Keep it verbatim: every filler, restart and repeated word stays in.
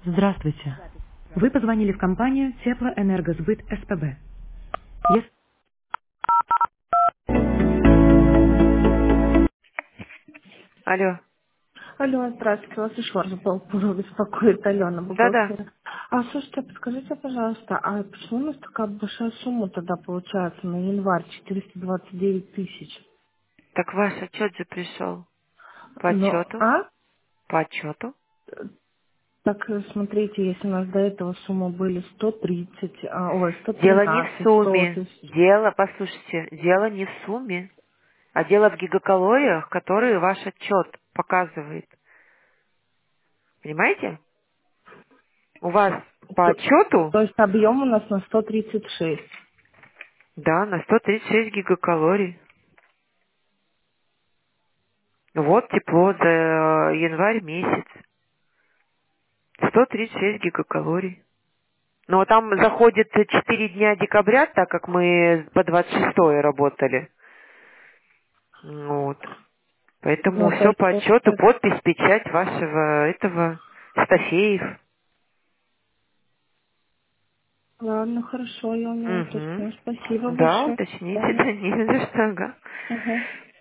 Здравствуйте. Вы позвонили в компанию Теплоэнергосбыт СПБ. Ес- Алло. Алло, здравствуйте, вас еще раз был беспокоит Алена, Да-да. бухгалтер. А слушайте, а подскажите, пожалуйста, а почему у нас такая большая сумма тогда получается на январь, четыреста двадцать девять тысяч? Так ваш отчет же пришел. По Ну, отчету? а? По отчету? Так, э, смотрите, если у нас до этого суммы были сто тридцать, а, ой, сто Дело не в тринадцать, сто сумме. тысяч. Дело, послушайте, дело не в сумме, а дело в гигакалориях, которые ваш отчет показывает. Понимаете? У вас по То, отчету, то есть объем у нас на сто тридцать шесть. да, на сто тридцать шесть гигакалорий. Вот тепло за э, январь месяц. сто тридцать шесть гигакалорий. Но там заходит четыре дня декабря, так как мы по двадцать шестое работали. Ну вот. Поэтому Ну, то все есть по отчету, получается... подпись, печать вашего этого Стафеев. Ладно, хорошо, я у него Угу. уточню. Спасибо Да, большое. До уточните, свидания. да не за что, ага. Ага.